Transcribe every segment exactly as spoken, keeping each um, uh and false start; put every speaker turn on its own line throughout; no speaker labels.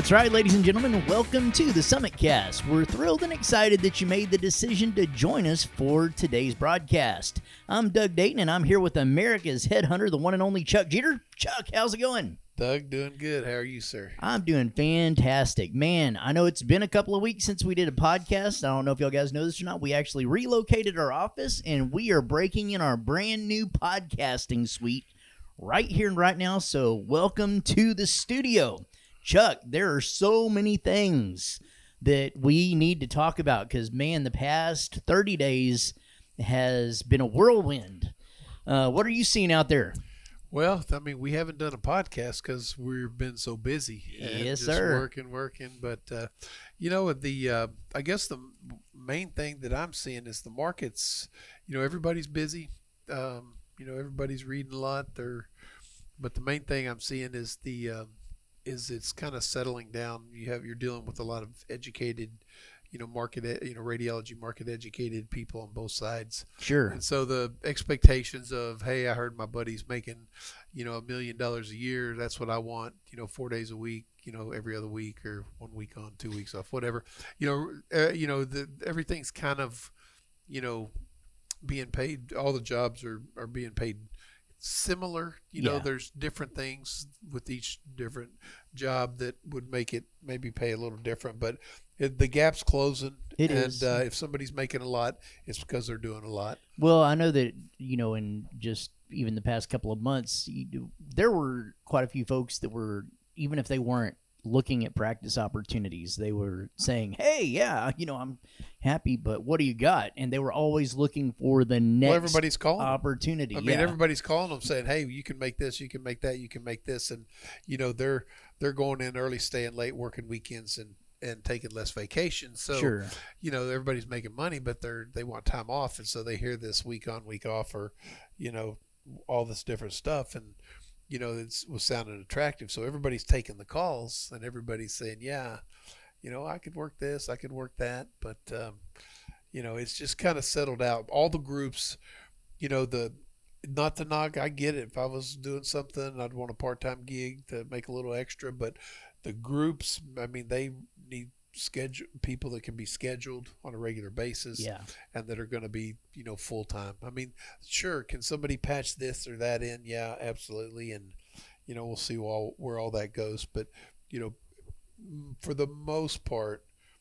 That's right, ladies and gentlemen. Welcome to the Summit Cast. We're thrilled and excited that you made the decision to join us for today's broadcast. I'm Doug Dayton, and I'm here with America's headhunter, the one and only Chuck Jeter. Chuck, how's it going?
Doug, doing good. How are you, sir?
I'm doing fantastic. Man, I know it's been a couple of weeks since we did a podcast. I don't know if y'all guys know this or not. We actually relocated our office, and we are breaking in our brand new podcasting suite right here and right now. So welcome to the studio. Chuck, there are so many things that we need to talk about because, man, the past thirty days has been a whirlwind. Uh, what are you seeing out there?
Well, I mean, we haven't done a podcast because we've been so busy. And
Yes,
just
sir.
Working, working. But, uh, you know, the uh, I guess the main thing that I'm seeing is the markets, you know, everybody's busy. Um, you know, everybody's reading a lot. They're, but the main thing I'm seeing is the uh, is it's kind of settling down. You have you're dealing with a lot of educated, you know, market, you know, radiology market educated people on both sides.
Sure.
And so the expectations of, hey, I heard my buddy's making, you know, a million dollars a year. That's what I want, you know, four days a week, you know, every other week or one week on, two weeks off, whatever. You know, uh, you know, the, everything's kind of, you know, being paid. All the jobs are, are being paid similar. You know,
Yeah.
there's different things with each different job that would make it maybe pay a little different, but it, the gap's closing.
It
and,
is.
uh, if somebody's making a lot, it's because they're doing a lot.
Well, I know that, you know, in just even the past couple of months, you do, there were quite a few folks that were, even if they weren't looking at practice opportunities, they were saying, hey, yeah, you know, I'm happy, but what do you got? And they were always looking for the next
Well, everybody's calling them.
opportunity.
I mean,
yeah.
everybody's calling them saying, hey, you can make this, you can make that, you can make this. And, you know, they're they're going in early, staying late, working weekends and, and taking less vacation. So,
Sure.
you know, everybody's making money, but they're they want time off. And so they hear this week on, week off, or, you know, all this different stuff. And, you know, it was sounding attractive. So everybody's taking the calls and everybody's saying, yeah, you know, I could work this, I could work that. But, um, you know, it's just kind of settled out. All the groups, you know, the not to knock, I get it. If I was doing something, I'd want a part-time gig to make a little extra. But the groups, I mean, they need schedule people that can be scheduled on a regular basis.
Yeah.
And that are going to be, you know, full-time. I mean, sure, can somebody patch this or that in? Yeah, absolutely. And, you know, we'll see all, where all that goes. But, you know, for the most part,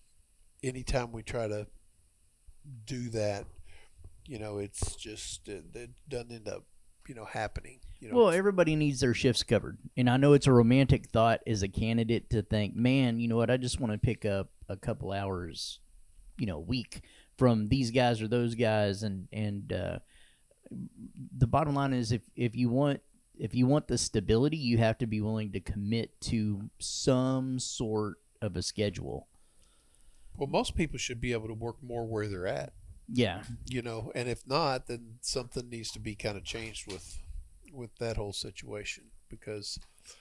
anytime we try to do that, you know, it's just, it, it doesn't end up, you know, happening. You know,
Well, everybody needs their shifts covered. And I know it's a romantic thought as a candidate to think, man, you know what, I just want to pick up a couple hours, you know, a week from these guys or those guys. And, and uh, the bottom line is if, if you want if you want the stability, you have to be willing to commit to some sort of a schedule.
well, most people should be able to work more where they're at.
Yeah.
You know, and if not, then something needs to be kind of changed with with that whole situation. Because,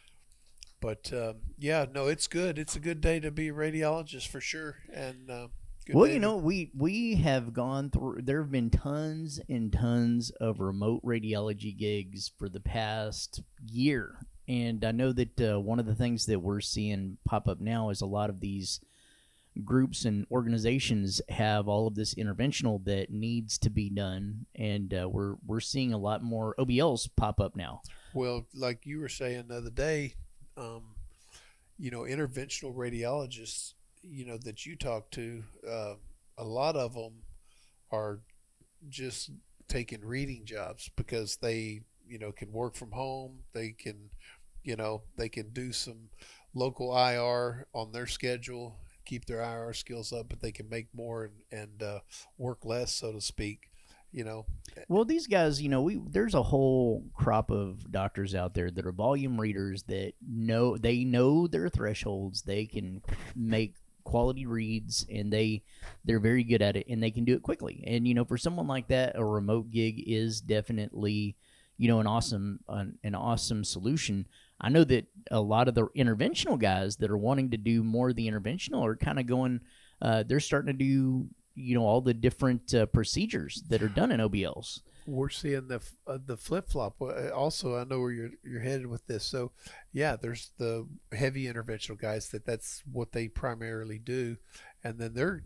but um, yeah, no, it's good. It's a good day to be a radiologist for sure. And uh, good
Well,
day
you
to-
know, we we have gone through. There have been tons and tons of remote radiology gigs for the past year, and I know that uh, one of the things that we're seeing pop up now is a lot of these groups and organizations have all of this interventional that needs to be done, and uh, we're we're seeing a lot more O B Ls pop up now.
Well, like you were saying the other day, um, you know, interventional radiologists, you know, that you talk to, uh, a lot of them are just taking reading jobs because they, you know, can work from home. They can, you know, they can do some local I R on their schedule, keep their I R skills up, but they can make more and, and uh, work less, so to speak. You know,
Well, these guys, you know, we there's a whole crop of doctors out there that are volume readers that know they know their thresholds. They can make quality reads, and they they're very good at it, and they can do it quickly. And you know, for someone like that, a remote gig is definitely, you know, an awesome an, an awesome solution. I know that a lot of the interventional guys that are wanting to do more of the interventional are kind of going. Uh, they're starting to do you know all the different uh, procedures that are done in O B Ls.
We're seeing the uh, the flip flop. Also, I know where you're you're headed with this. So, yeah, there's the heavy interventional guys that that's what they primarily do, and then they're,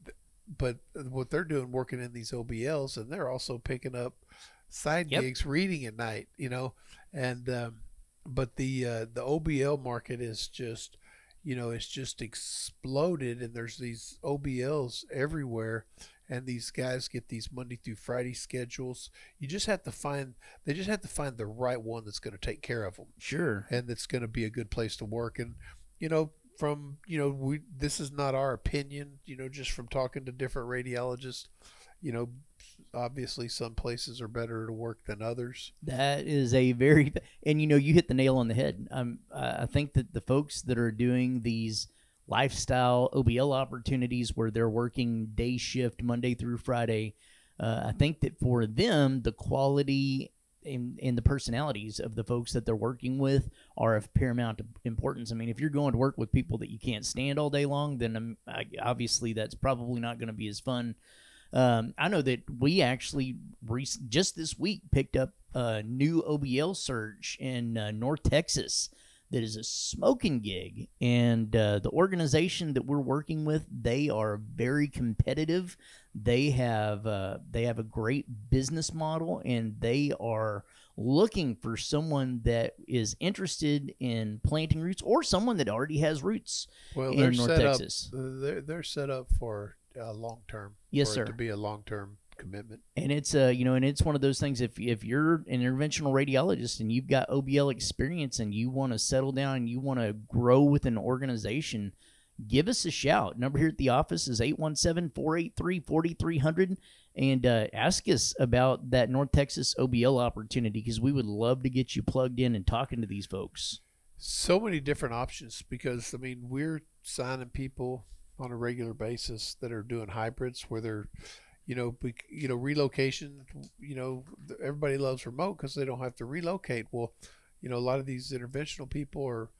but what they're doing working in these O B Ls, and they're also picking up side
Yep.
gigs, reading at night, you know, and um, but the uh, the O B L market is just, you know, it's just exploded, and there's these O B Ls everywhere, and these guys get these Monday through Friday schedules. You just have to find, they just have to find the right one that's going to take care of them,
Sure.
and that's going to be a good place to work. And you know, from you know, we this is not our opinion, you know, just from talking to different radiologists, you know, obviously some places are better to work than others.
That is a very, and you know, you hit the nail on the head. Um, I think that the folks that are doing these lifestyle O B L opportunities where they're working day shift Monday through Friday, uh, I think that for them, the quality and, and the personalities of the folks that they're working with are of paramount importance. I mean, if you're going to work with people that you can't stand all day long, then um, I, obviously that's probably not going to be as fun. Um, I know that we actually re- just this week picked up a new O B L search in uh, North Texas that is a smoking gig, and uh, the organization that we're working with, they are very competitive. They have uh, they have a great business model, and they are looking for someone that is interested in planting roots or someone that already has roots
Well,
in
they're
North
set
Texas.
up. They're they're set up for uh, long term.
Yes,
for
sir.
It to be a long term commitment.
And it's uh you know, and it's one of those things. If if you're an interventional radiologist and you've got O B L experience and you want to settle down and you want to grow with an organization, give us a shout. Number here at the office is eight one seven, four eight three, four three zero zero, and uh, ask us about that North Texas O B L opportunity, because we would love to get you plugged in and talking to these folks.
So many different options, because I mean, we're signing people on a regular basis that are doing hybrids where they're, you know, you know, relocation. You know, everybody loves remote because they don't have to relocate. Well, you know, a lot of these interventional people are,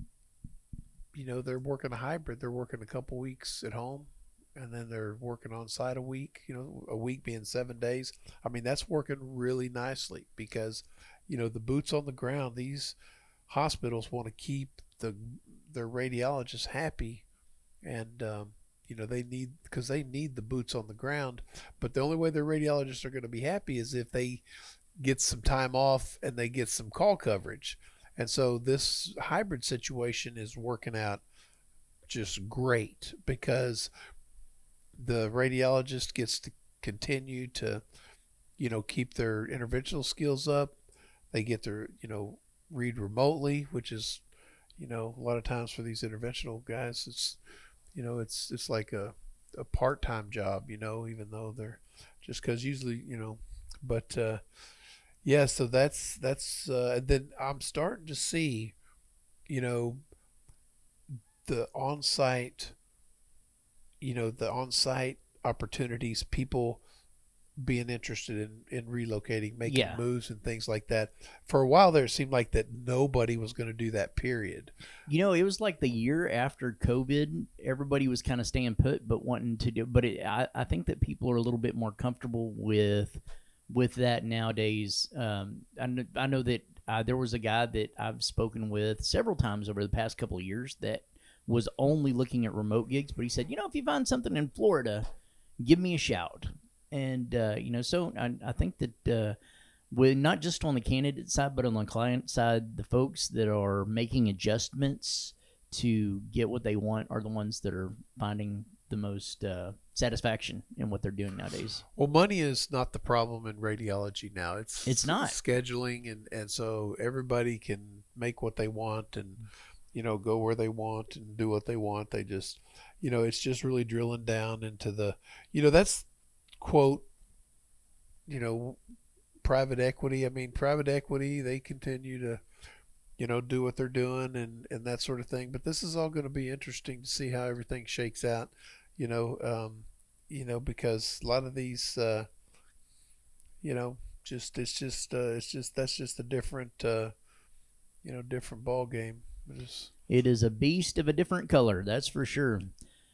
you know, they're working a hybrid. They're working a couple weeks at home, and then they're working on site a week. You know, a week being seven days. I mean, that's working really nicely because, you know, the boots on the ground. These hospitals want to keep the their radiologists happy, and um, you know, they need, because they need the boots on the ground. But the only way their radiologists are going to be happy is if they get some time off and they get some call coverage. And so this hybrid situation is working out just great because the radiologist gets to continue to, you know, keep their interventional skills up. They get to, you know, read remotely, which is, you know, a lot of times for these interventional guys, it's, you know, it's it's like a, a part-time job, you know, even though they're just because usually, you know, but uh, yeah, so that's that's uh, then I'm starting to see, you know, the on-site, you know, the on-site opportunities, people being interested in, in relocating, making
Yeah.
moves and things like that. For a while there, it seemed like that nobody was going to do that, period.
You know, it was like the year after COVID, everybody was kind of staying put, but wanting to do, but it, I, I think that people are a little bit more comfortable with, with that nowadays. Um, I know, I know that uh, there was a guy that I've spoken with several times over the past couple of years that was only looking at remote gigs, but he said, you know, if you find something in Florida, give me a shout. And, uh, you know, so I, I think that uh, with not just on the candidate side, but on the client side, the folks that are making adjustments to get what they want are the ones that are finding the most uh, satisfaction in what they're doing nowadays.
Well, money is not the problem in radiology now. It's
It's not.
scheduling, and, and so everybody can make what they want and, you know, go where they want and do what they want. They just, you know, it's just really drilling down into the, you know, that's, quote, you know, private equity. I mean, private equity, they continue to, you know, do what they're doing and, and that sort of thing. But this is all going to be interesting to see how everything shakes out, you know, um, you know, because a lot of these, uh, you know, just, it's just, uh, it's just, that's just a different, uh, you know, different ball game. Just,
It is a beast of a different color, that's for sure.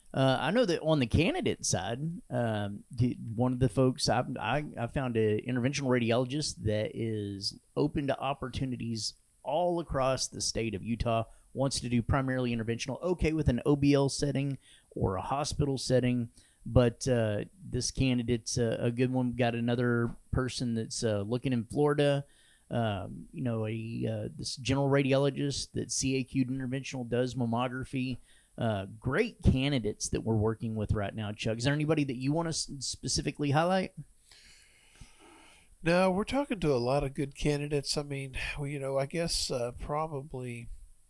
Uh, I know that on the candidate side, um, the- one of the folks I, I I found an interventional radiologist that is open to opportunities all across the state of Utah. Wants to do primarily interventional, okay with an O B L setting or a hospital setting, but uh, this candidate's a, a good one. Got another person that's uh, looking in Florida. Um, you know, a uh, this general radiologist that C A Q'd interventional, does mammography. Uh, great candidates that we're working with right now, Chuck. Is there anybody that you want to s- specifically highlight?
No, we're talking to a lot of good candidates. I mean, well, you know, I guess uh, probably,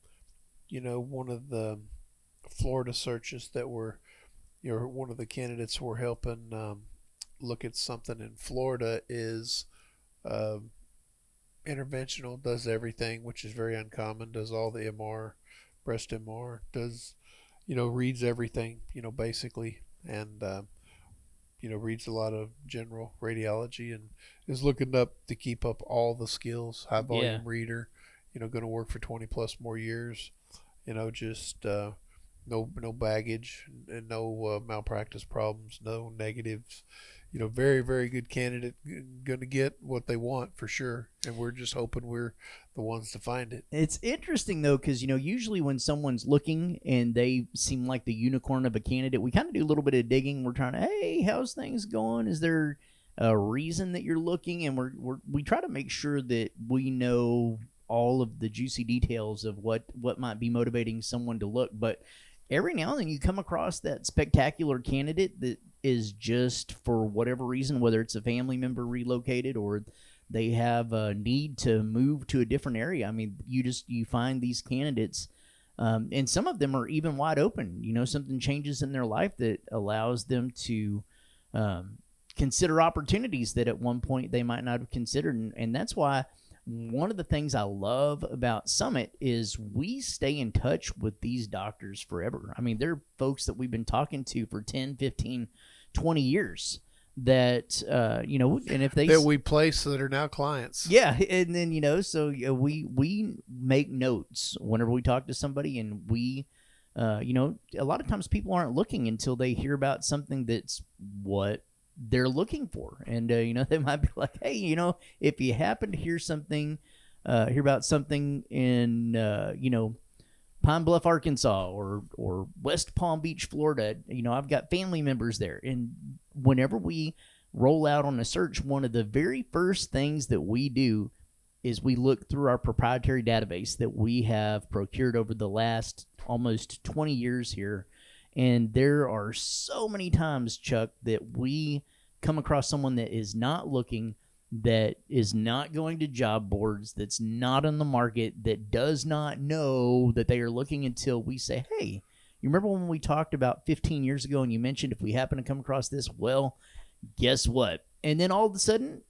you know, one of the Florida searches that we're, you know, one of the candidates we're helping um, look at something in Florida is uh, interventional, does everything, which is very uncommon, does all the M R, breast M R, does, you know, reads everything, you know, basically, and, uh, you know, reads a lot of general radiology and is looking up to keep up all the skills, high volume
Yeah.
reader, you know, going to work for twenty plus more years, you know, just uh, no no baggage and no uh, malpractice problems, no negatives. You know, very, very good candidate, going to get what they want for sure. And we're just hoping we're the ones to find it.
It's interesting though, because you know, usually when someone's looking and they seem like the unicorn of a candidate, we kind of do a little bit of digging. We're trying to, hey, how's things going? Is there a reason that you're looking? And we're, we're we try to make sure that we know all of the juicy details of what what might be motivating someone to look. But every now and then you come across that spectacular candidate that is just for whatever reason, whether it's a family member relocated or they have a need to move to a different area. I mean, you just you find these candidates, um, and some of them are even wide open. You know, something changes in their life that allows them to um, consider opportunities that at one point they might not have considered, and, and that's why one of the things I love about Summit is we stay in touch with these doctors forever. I mean, they're folks that we've been talking to for ten, fifteen, twenty years that, uh, you know, and if they...
That we place that are now clients.
Yeah, and then, you know, so you know, we, we make notes whenever we talk to somebody, and we, uh, you know, a lot of times people aren't looking until they hear about something that's what they're looking for. And, uh, you know, they might be like, hey, you know, if you happen to hear something, uh, hear about something in, uh, you know, Pine Bluff, Arkansas, or or West Palm Beach, Florida, you know, I've got family members there. And whenever we roll out on a search, one of the very first things that we do is we look through our proprietary database that we have procured over the last almost twenty years here. And there are so many times, Chuck, that we come across someone that is not looking, that is not going to job boards, that's not on the market, that does not know that they are looking until we say, hey, you remember when we talked about fifteen years ago and you mentioned if we happen to come across this, well, guess what? And then all of a sudden,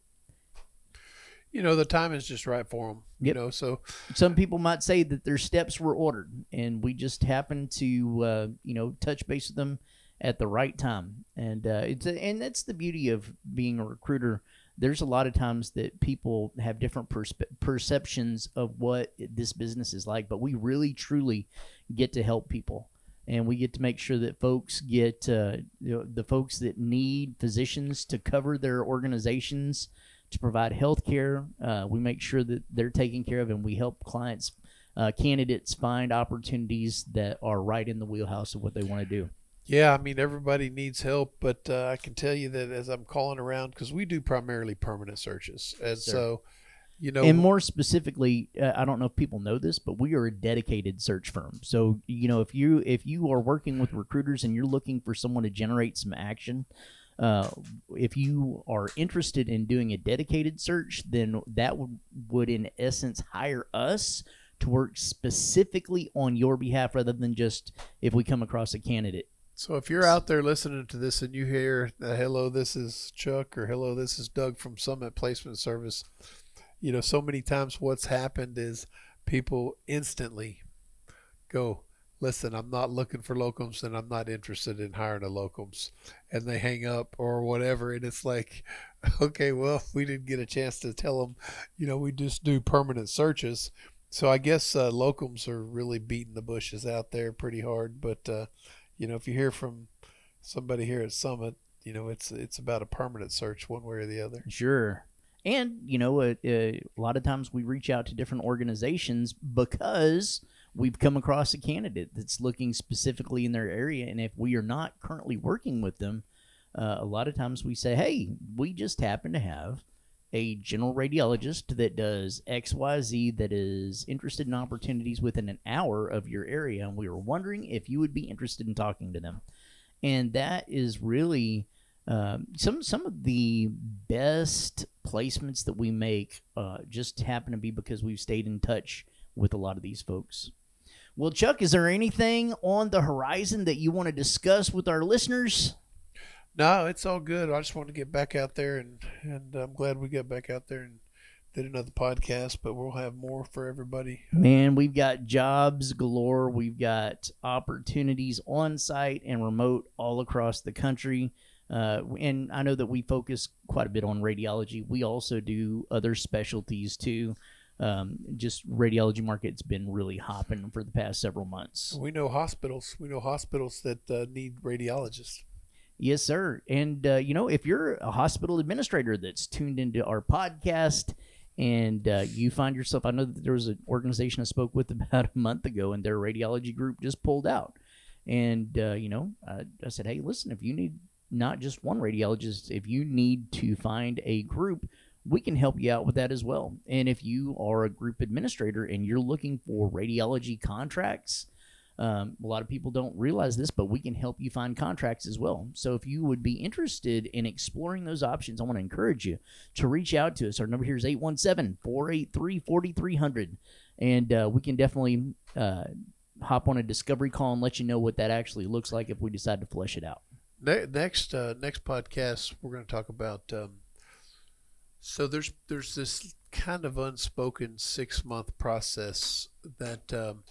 you know, the time is just right for them.
Yep.
You know, so
some people might say that their steps were ordered, and we just happened to, uh, you know, touch base with them at the right time. And uh, it's a, and that's the beauty of being a recruiter. There's a lot of times that people have different perspe- perceptions of what this business is like, but we really, truly get to help people. And we get to make sure that folks get, uh, you know, the folks that need physicians to cover their organizations, to provide health care, uh, we make sure that they're taken care of, and we help clients, uh, candidates find opportunities that are right in the wheelhouse of what they want to do.
Yeah, I mean, everybody needs help, but uh, I can tell you that as I'm calling around, because we do primarily permanent searches. And
Sure.
so, you know.
And more specifically, uh, I don't know if people know this, but we are a dedicated search firm. So, you know, if you if you are working with recruiters and you're looking for someone to generate some action, uh, if you are interested in doing a dedicated search, then that would, would in essence hire us to work specifically on your behalf rather than just if we come across a candidate.
So if you're out there listening to this and you hear, uh, hello, this is Chuck, or hello, this is Doug from Summit Placement Service, you know, so many times what's happened is people instantly go, listen, I'm not looking for locums and I'm not interested in hiring a locums. And they hang up or whatever. And it's like, okay, well, we didn't get a chance to tell them, you know, we just do permanent searches. So I guess uh, locums are really beating the bushes out there pretty hard. But, uh, you know, if you hear from somebody here at Summit, you know, it's it's about a permanent search one way or the other.
Sure. And, you know, uh, uh, a lot of times we reach out to different organizations because we've come across a candidate that's looking specifically in their area. And if we are not currently working with them, uh, a lot of times we say, hey, we just happen to have a general radiologist that does X Y Z that is interested in opportunities within an hour of your area. And we were wondering if you would be interested in talking to them. And that is really... Uh, some some of the best placements that we make uh, just happen to be because we've stayed in touch with a lot of these folks. Well, Chuck, is there anything on the horizon that you want to discuss with our listeners?
No, it's all good. I just want to get back out there, and, and I'm glad we got back out there and did another podcast, but we'll have more for everybody.
Man, we've got jobs galore. We've got opportunities on site and remote all across the country. Uh, and I know that we focus quite a bit on radiology. We also do other specialties too. Um, just radiology market's been really hopping for the past several months.
We know hospitals. We know hospitals that uh, need radiologists.
Yes, sir. And, uh, you know, if you're a hospital administrator that's tuned into our podcast and uh, you find yourself, I know that there was an organization I spoke with about a month ago and their radiology group just pulled out. And, uh, you know, I, I said, hey, listen, if you need not just one radiologist, if you need to find a group, we can help you out with that as well. And if you are a group administrator and you're looking for radiology contracts, um, a lot of people don't realize this, but we can help you find contracts as well. So if you would be interested in exploring those options, I want to encourage you to reach out to us. Our number here is eight one seven, four eight three, four three zero zero. And uh, we can definitely uh, hop on a discovery call and let you know what that actually looks like if we decide to flesh it out.
Next, uh, next podcast, we're going to talk about. Um, so there's there's this kind of unspoken six month process that um,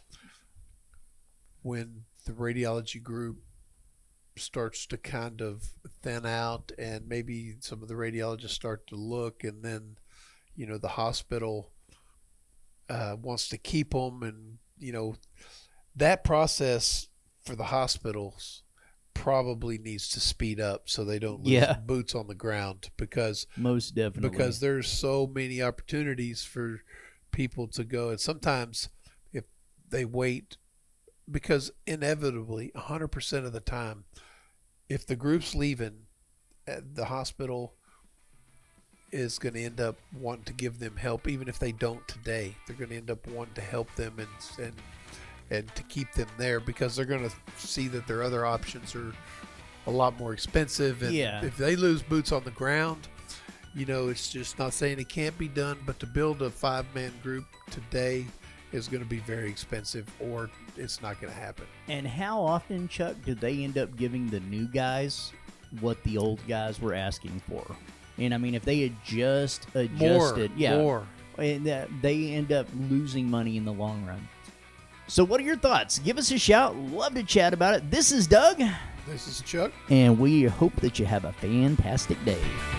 when the radiology group starts to kind of thin out, and maybe some of the radiologists start to look, and then you know the hospital uh, wants to keep them, and you know that process for the hospitals probably needs to speed up so they don't lose
Yeah.
boots on the ground, because
Most definitely.
because there's so many opportunities for people to go, and sometimes if they wait, because inevitably one hundred percent of the time if the group's leaving, the hospital is going to end up wanting to give them help. Even if they don't today, they're going to end up wanting to help them and and and to keep them there, because they're going to see that their other options are a lot more expensive. And
Yeah.
if they lose boots on the ground, you know, it's just not saying it can't be done, but to build a five-man group today is going to be very expensive, or it's not going to happen.
And how often, Chuck, do they end up giving the new guys what the old guys were asking for? And I mean, if they had just adjusted,
more,
yeah,
more.
and that they end up losing money in the long run. So what are your thoughts? Give us a shout. Love to chat about it. This is Doug.
This is Chuck.
And we hope that you have a fantastic day.